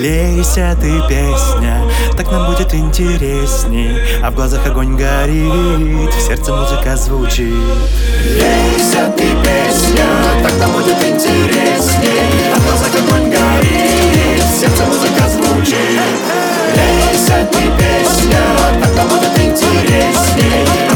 Лейся ты, песня, так нам будет интересней, а в глазах огонь горит, в сердце музыка звучит. Лейся ты, песня, так нам будет интересней, а в глазах огонь горит, в сердце музыка звучит. Лейся ты, песня, так нам будет интересней,